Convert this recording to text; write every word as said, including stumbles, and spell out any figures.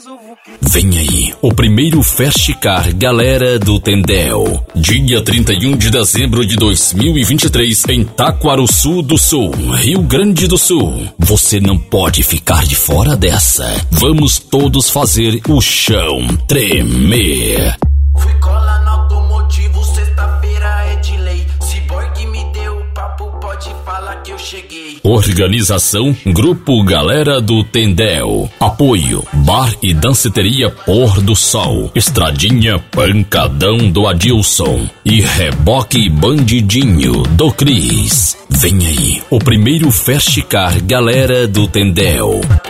Vem aí, o primeiro Fast Car Galera do Tendel. Dia trinta e um de dezembro de dois mil e vinte e três, em Taquarussu do Sul, Rio Grande do Sul. Você não pode ficar de fora dessa. Vamos todos fazer o chão tremer. Fui cola no automotivo, sexta-feira é de lei. Cyborg me deu o papo, pode falar que eu cheguei. Organização Grupo Galera do Tendel. Apoio Bar e Danceteria Pôr do Sol, Estradinha Pancadão do Adilson e Reboque Bandidinho do Cris. Vem aí, o primeiro Fast Car Galera do Tendel.